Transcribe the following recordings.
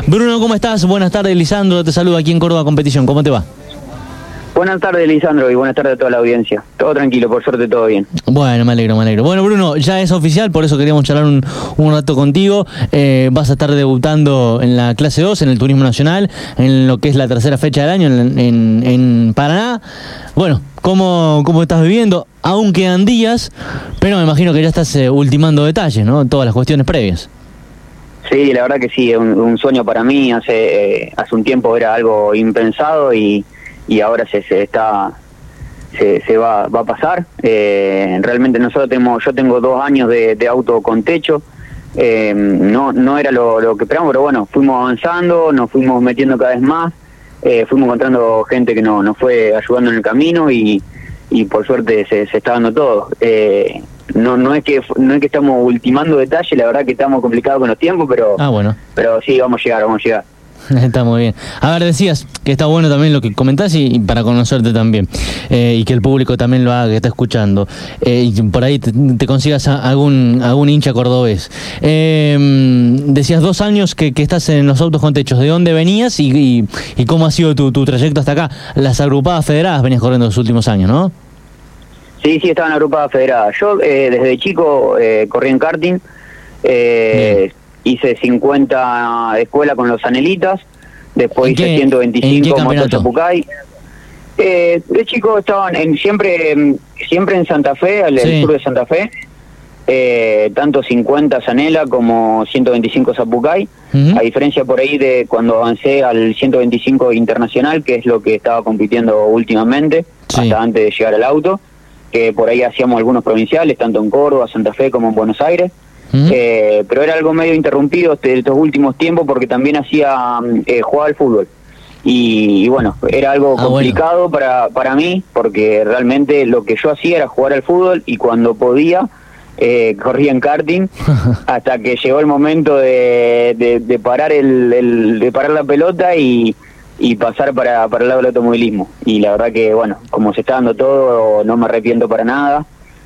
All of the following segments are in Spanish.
Bruno, ¿cómo estás? Buenas tardes, Lisandro, te saludo aquí en Córdoba Competición. ¿Cómo te va? Buenas tardes, Lisandro, y buenas tardes a toda la audiencia. Todo tranquilo, por suerte todo bien. Bueno, me alegro. Bueno, Bruno, ya es oficial, por eso queríamos charlar un rato contigo. Vas a estar debutando en la clase 2, en el Turismo Nacional, en lo que es la tercera fecha del año en Paraná. Bueno, ¿cómo estás viviendo? Aún quedan días, pero me imagino que ya estás ultimando detalles, ¿no? Todas las cuestiones previas. Sí, la verdad que sí, es un sueño para mí. Hace un tiempo era algo impensado y ahora se va a pasar. Realmente yo tengo 2 años de auto con techo. No era lo que esperamos, pero bueno, fuimos avanzando, nos fuimos metiendo cada vez más, fuimos encontrando gente que nos fue ayudando en el camino y por suerte se está dando todo. No es que estamos ultimando detalles, la verdad que estamos complicados con los tiempos, pero sí, vamos a llegar. Está muy bien. A ver, decías que está bueno también lo que comentás y para conocerte también, y que el público también lo haga, que está escuchando, y por ahí te consigas algún hincha cordobés. Decías 2 años que estás en los autos con techos. ¿De dónde venías y cómo ha sido tu trayecto hasta acá? Las agrupadas federadas venías corriendo los últimos años, ¿no? Sí, estaban agrupadas federadas. Yo desde chico corrí en karting, hice 50 de escuela con los Anelitas, después hice 125 Moto Zapucay. De chico estaban siempre en Santa Fe, el sur de Santa Fe, tanto 50 Zanela como 125 Zapucay, a diferencia por ahí de cuando avancé al 125 Internacional, que es lo que estaba compitiendo últimamente, hasta antes de llegar al auto, que por ahí hacíamos algunos provinciales, tanto en Córdoba, Santa Fe como en Buenos Aires. Pero era algo medio interrumpido estos últimos tiempos porque también jugaba al fútbol y bueno, era algo complicado para mí porque realmente lo que yo hacía era jugar al fútbol y cuando podía corría en karting hasta que llegó el momento de parar de parar la pelota y pasar para el lado del automovilismo. Y la verdad que bueno, como se está dando todo, no me arrepiento para nada.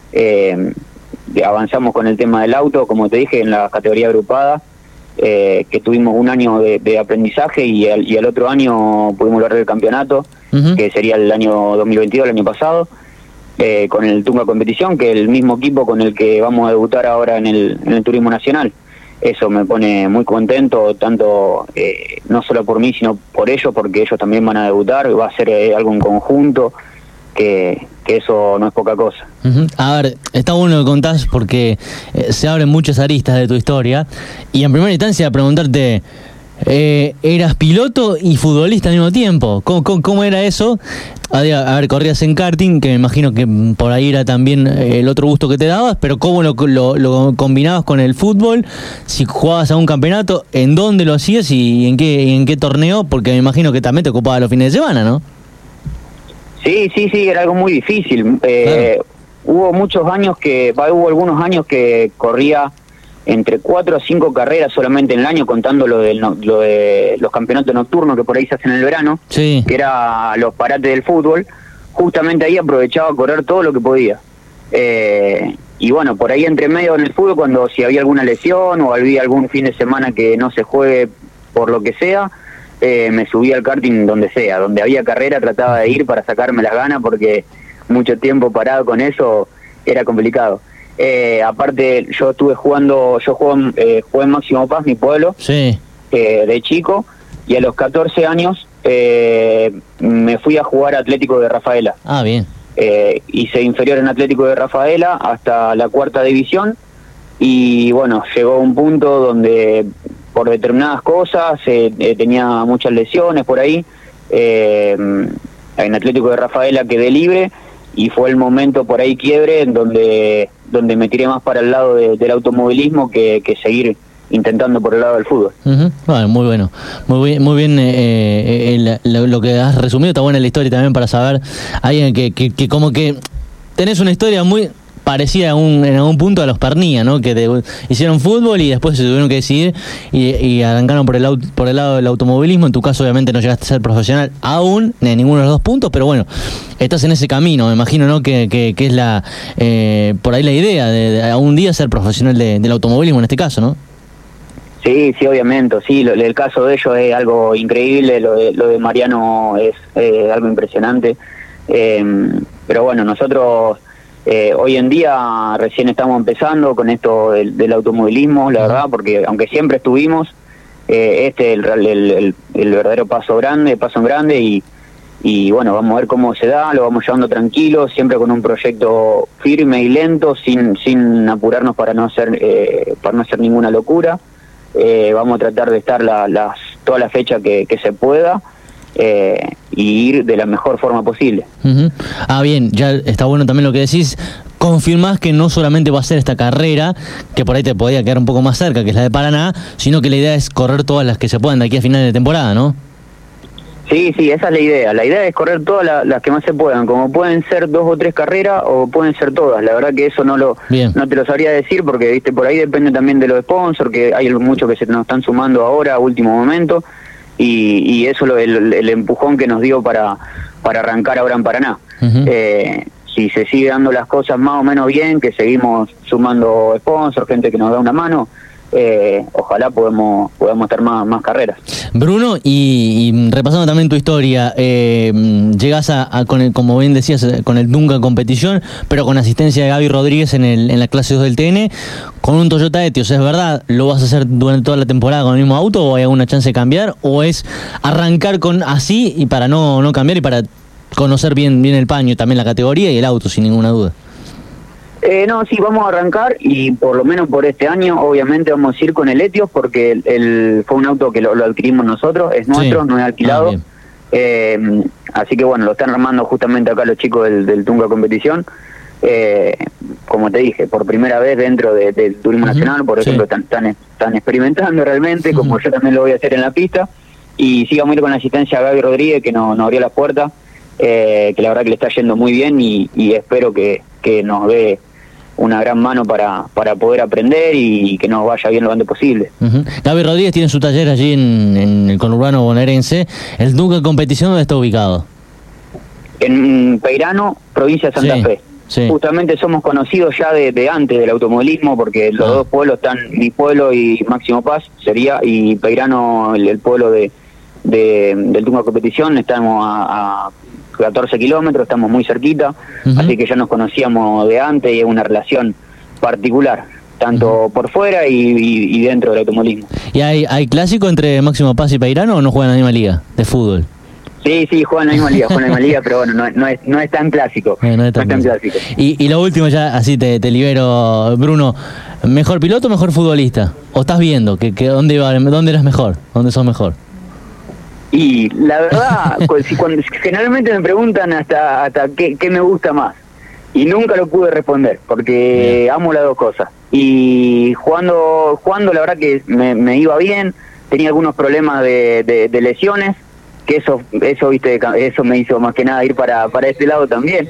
Avanzamos con el tema del auto, como te dije, en la categoría agrupada, que tuvimos un año de aprendizaje y al otro año pudimos lograr el campeonato, que sería el año 2022, el año pasado, con el Tunga Competición, que es el mismo equipo con el que vamos a debutar ahora en el Turismo Nacional. Eso me pone muy contento, tanto no solo por mí, sino por ellos, porque ellos también van a debutar, va a ser algo en conjunto, que eso no es poca cosa. A ver, está bueno lo que contás porque se abren muchas aristas de tu historia y en primera instancia preguntarte, ¿eras piloto y futbolista al mismo tiempo? ¿Cómo era eso? A ver, corrías en karting, que me imagino que por ahí era también el otro gusto que te dabas, pero ¿cómo lo combinabas con el fútbol? Si jugabas a un campeonato, ¿en dónde lo hacías y en qué torneo? Porque me imagino que también te ocupaba los fines de semana, ¿no? Sí, era algo muy difícil. Claro. Hubo algunos años que corría entre 4 a 5 carreras solamente en el año, contando lo de los campeonatos nocturnos que por ahí se hacen en el verano, que era los parates del fútbol. Justamente ahí aprovechaba a correr todo lo que podía. Y bueno, por ahí entre medio en el fútbol, si había alguna lesión o había algún fin de semana que no se juegue por lo que sea, me subí al karting donde sea, donde había carrera trataba de ir para sacarme las ganas porque mucho tiempo parado con eso era complicado. Aparte yo jugué en Máximo Paz, mi pueblo, de chico, y a los 14 años me fui a jugar a Atlético de Rafaela. Bien. Hice inferior en Atlético de Rafaela hasta la 4ª división y bueno, llegó un punto donde por determinadas cosas, tenía muchas lesiones por ahí, en Atlético de Rafaela quedé libre y fue el momento por ahí quiebre en donde me tiré más para el lado del automovilismo que seguir intentando por el lado del fútbol. Bueno, muy bueno, muy bien lo que has resumido, está buena la historia también para saber alguien que como que tenés una historia muy parecida en algún punto a los Pernía, ¿no? Que hicieron fútbol y después se tuvieron que decidir y arrancaron por el lado del automovilismo. En tu caso obviamente no llegaste a ser profesional aún en ninguno de los 2 puntos, pero bueno, estás en ese camino, me imagino, ¿no? Que es por ahí la idea de algún día ser profesional del automovilismo en este caso, ¿no? Sí, sí, obviamente, sí, el caso de ellos es algo increíble, lo de Mariano es algo impresionante, pero bueno, nosotros hoy en día recién estamos empezando con esto del automovilismo, la verdad, porque aunque siempre estuvimos, este es el verdadero paso en grande y bueno, vamos a ver cómo se da, lo vamos llevando tranquilo, siempre con un proyecto firme y lento, sin apurarnos para no hacer ninguna locura. Vamos a tratar de estar toda la fecha que se pueda y ir de la mejor forma posible. Bien, ya está bueno también lo que decís. Confirmás que no solamente va a ser esta carrera, que por ahí te podía quedar un poco más cerca, que es la de Paraná, sino que la idea es correr todas las que se puedan de aquí a final de temporada, ¿no? Sí, esa es la idea. La idea es correr todas las que más se puedan, como pueden ser 2 o 3 carreras o pueden ser todas. La verdad que eso no te lo sabría decir porque viste por ahí depende también de los sponsors, que hay muchos que se nos están sumando ahora a último momento y eso es el empujón que nos dio para arrancar ahora en Paraná. Si se sigue dando las cosas más o menos bien, que seguimos sumando sponsors, gente que nos da una mano, ojalá podemos estar más carreras. Bruno, y repasando también tu historia, llegás con el, como bien decías, con el Tunga Competición, pero con asistencia de Gaby Rodríguez en la clase 2 del TN, con un Toyota Etios. ¿Es verdad? ¿Lo vas a hacer durante toda la temporada con el mismo auto o hay alguna chance de cambiar? ¿O es arrancar con así y para no cambiar y para conocer bien el paño, también la categoría y el auto, sin ninguna duda? No, sí, vamos a arrancar y por lo menos por este año obviamente vamos a ir con el Etios porque fue un auto que lo adquirimos nosotros, es nuestro, no es alquilado. Así que bueno, lo están armando justamente acá los chicos del Tunga Competición. Como te dije, por primera vez dentro del turismo nacional, por ejemplo, están experimentando realmente, como yo también lo voy a hacer en la pista. Y sí, vamos a ir con la asistencia a Gaby Rodríguez, que nos abrió las puertas, que la verdad que le está yendo muy bien y espero que nos dé una gran mano para poder aprender y que nos vaya bien lo antes posible. Gaby Rodríguez tiene su taller allí en el conurbano bonaerense. ¿El Tunga Competición dónde está ubicado? En Peirano, provincia de Santa Fe. Sí. Justamente somos conocidos ya de antes del automovilismo porque los dos pueblos están, mi pueblo y Máximo Paz sería, y Peirano, el pueblo del Tunga Competición, estamos a 14 kilómetros, estamos muy cerquita, así que ya nos conocíamos de antes y es una relación particular, tanto por fuera y dentro del automovilismo. ¿Y hay clásico entre Máximo Paz y Peirano o no juegan en la misma liga de fútbol? Sí, juegan en la misma liga, pero bueno, no es tan clásico. No es tan clásico. Y lo último ya, así te libero, Bruno, ¿mejor piloto o mejor futbolista? ¿O estás viendo que dónde eras mejor? ¿Dónde sos mejor? Y la verdad, cuando generalmente me preguntan hasta qué me gusta más, y nunca lo pude responder, porque amo las dos cosas. Y jugando la verdad que me iba bien, tenía algunos problemas de lesiones, que eso viste, eso me hizo más que nada ir para este lado también.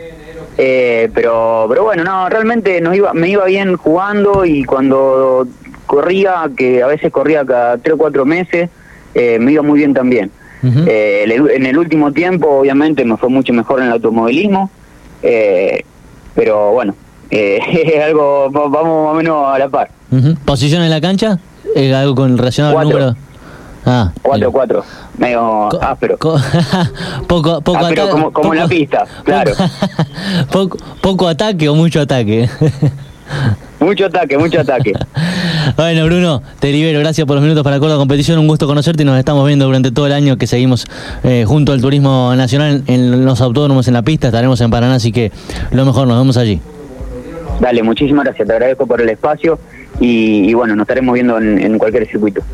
Pero bueno, no, realmente me iba bien jugando, y cuando corría, que a veces corría cada 3 o 4 meses, me iba muy bien también. En el último tiempo obviamente me fue mucho mejor en el automovilismo, pero bueno, es algo, vamos más o menos a la par. ¿Posición en la cancha? ¿Algo con relacionado al número? 4-4, medio áspero. Poco áspero, ataque, como en la pista, claro. Poco ataque o mucho ataque. Mucho ataque. Bueno, Bruno, te libero. Gracias por los minutos para Córdoba Competición. Un gusto conocerte y nos estamos viendo durante todo el año que seguimos junto al turismo nacional en los autódromos, en la pista. Estaremos en Paraná, así que lo mejor, nos vemos allí. Dale, muchísimas gracias. Te agradezco por el espacio y bueno, nos estaremos viendo en cualquier circuito.